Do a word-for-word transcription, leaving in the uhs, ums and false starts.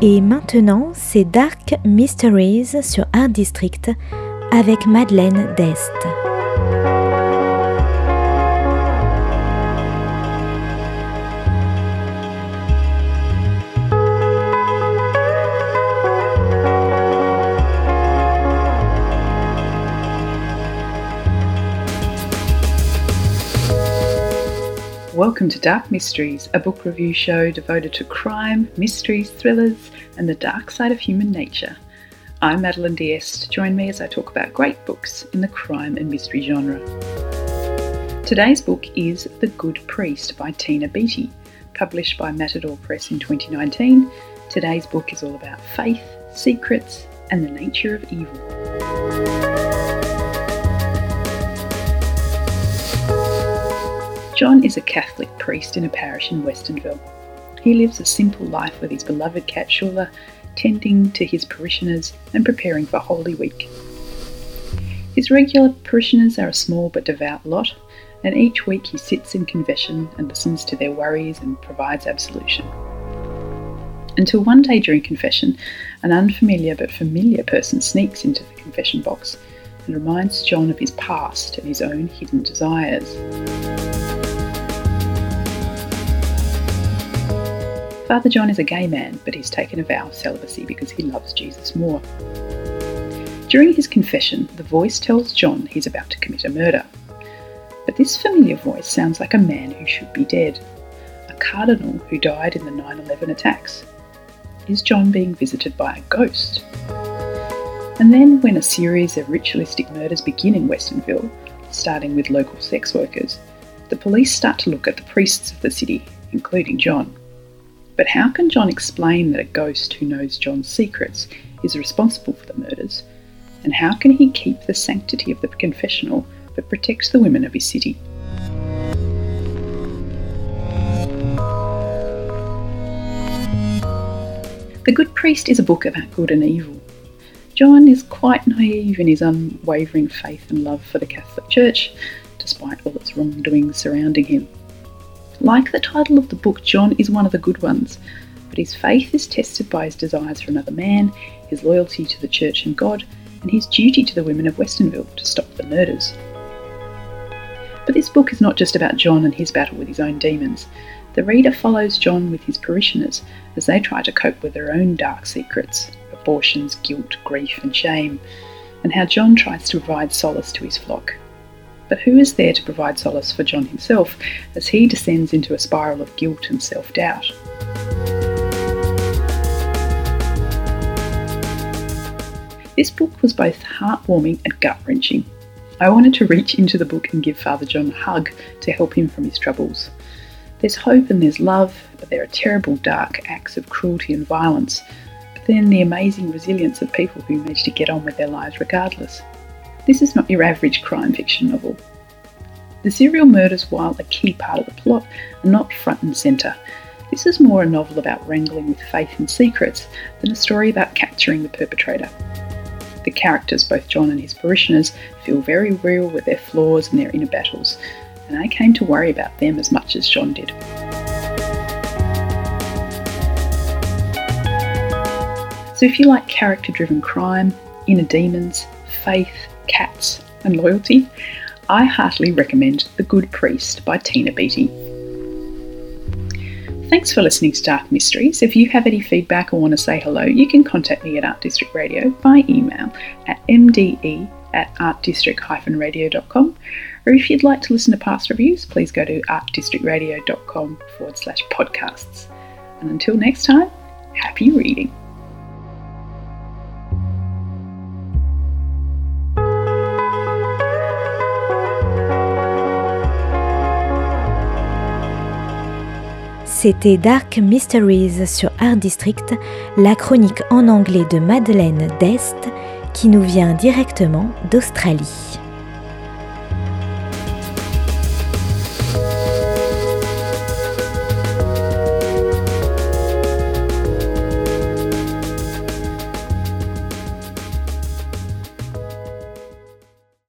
Et maintenant, c'est Dark Mysteries sur Art District avec Madeleine Dest. Welcome to Dark Mysteries, a book review show devoted to crime, mysteries, thrillers, and the dark side of human nature. I'm Madeleine Dest. Join me as I talk about great books in the crime and mystery genre. Today's book is The Good Priest by Tina Beattie. Published by Matador Press in twenty nineteen, today's book is all about faith, secrets, and the nature of evil. John is a Catholic priest in a parish in Westonville. He lives a simple life with his beloved cat Shula, tending to his parishioners and preparing for Holy Week. His regular parishioners are a small but devout lot, and each week he sits in confession and listens to their worries and provides absolution. Until one day during confession, an unfamiliar but familiar person sneaks into the confession box and reminds John of his past and his own hidden desires. Father John is a gay man, but he's taken a vow of celibacy because he loves Jesus more. During his confession, the voice tells John he's about to commit a murder. But this familiar voice sounds like a man who should be dead, a cardinal who died in the nine eleven attacks. Is John being visited by a ghost? And then, when a series of ritualistic murders begin in Westonville, starting with local sex workers, the police start to look at the priests of the city, including John. But how can John explain that a ghost who knows John's secrets is responsible for the murders? And how can he keep the sanctity of the confessional but protect the women of his city? The Good Priest is a book about good and evil. John is quite naive in his unwavering faith and love for the Catholic Church, despite all its wrongdoings surrounding him. Like the title of the book, John is one of the good ones, but his faith is tested by his desires for another man, his loyalty to the Church and God, and his duty to the women of Westonville to stop the murders. But this book is not just about John and his battle with his own demons. The reader follows John with his parishioners as they try to cope with their own dark secrets, abortions, guilt, grief and shame, and how John tries to provide solace to his flock. But who is there to provide solace for John himself as he descends into a spiral of guilt and self-doubt? This book was both heartwarming and gut-wrenching. I wanted to reach into the book and give Father John a hug to help him from his troubles. There's hope and there's love, but there are terrible dark acts of cruelty and violence, but then the amazing resilience of people who manage to get on with their lives regardless. This is not your average crime fiction novel. The serial murders, while a key part of the plot, are not front and centre. This is more a novel about wrangling with faith and secrets than a story about capturing the perpetrator. The characters, both John and his parishioners, feel very real with their flaws and their inner battles, and I came to worry about them as much as John did. So if you like character-driven crime, inner demons, faith, cats and loyalty, I heartily recommend The Good Priest by Tina Beattie. Thanks for listening to Dark Mysteries. If you have any feedback or want to say hello, you can contact me at Art District Radio by email at m d e at art district dash radio dot com, or if you'd like to listen to past reviews, please go to artdistrictradio.com forward slash podcasts. And until next time, happy reading. C'était Dark Mysteries sur Art District, la chronique en anglais de Madeleine Dest qui nous vient directement d'Australie.